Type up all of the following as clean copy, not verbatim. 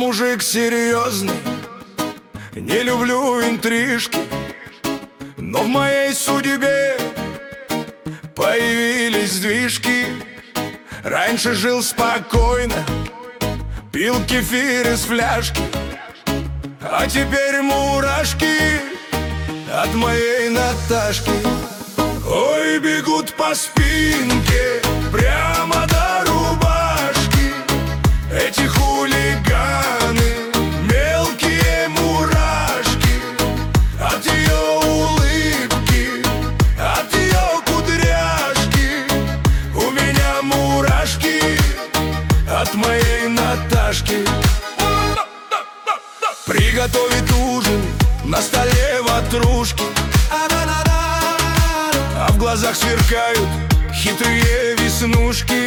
мужик серьезный, не люблю интрижки, но в моей судьбе появились сдвижки. Раньше жил спокойно, пил кефир из фляжки, а теперь мурашки от моей Наташки. Ой, бегут по спинке прямо до рубашки эти хулиганы, мелкие мурашки. От ее улыбки, от ее кудряшки у меня мурашки от моей Наташки. Приготовить ужин, на столе ватрушки, а в глазах сверкают хитрые веснушки.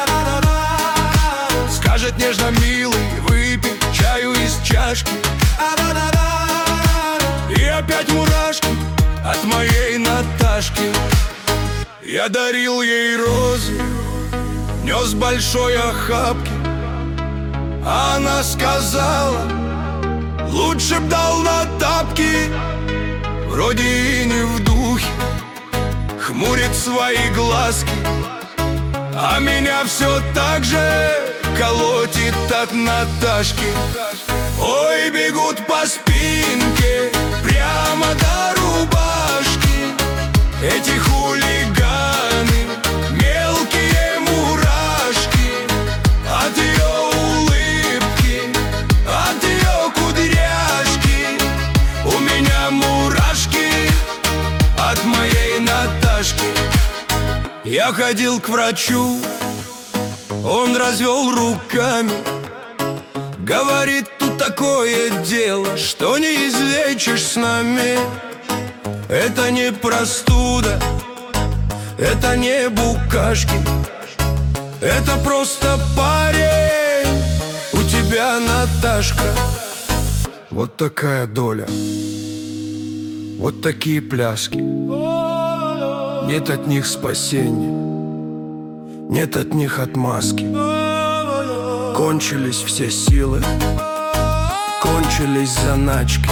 Скажет нежно: милый, выпей чаю из чашки. И опять мурашки от моей Наташки. Я дарил ей розы, нес большой охапки, а она сказала: лучше б дал на тапки. Вроде и не в духе, хмурит свои глазки, а меня все так же колотит от Наташки. Ой, бегут по спинке прямо до рубашки эти хулиганы, мелкие мурашки. От ее улыбки, от ее кудряшки у меня мурашки от моей Наташки. Я ходил к врачу, он развел руками, говорит: тут такое дело, что не излечишь с нами. Это не простуда, это не букашки, это просто парень у тебя, Наташка. Вот такая доля, вот такие пляски. Нет от них спасения, нет от них отмазки. Кончились все силы, кончились заначки.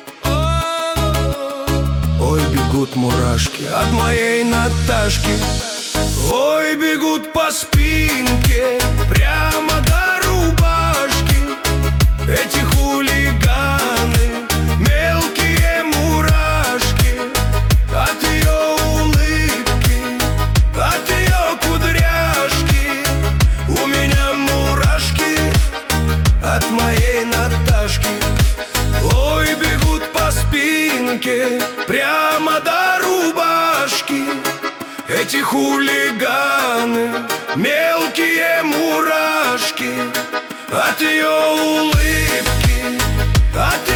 Ой, бегут мурашки от моей Наташки. Ой, бегут по спинке прямо до рубашки эти хулиганы, мелкие мурашки. От ее улыбки, от ее кудряшки у меня мурашки от моей Наташки. Ой, бегут по спинке прямо до рубашки эти хулиганы, мелкие мурашки. От ее улыбки, от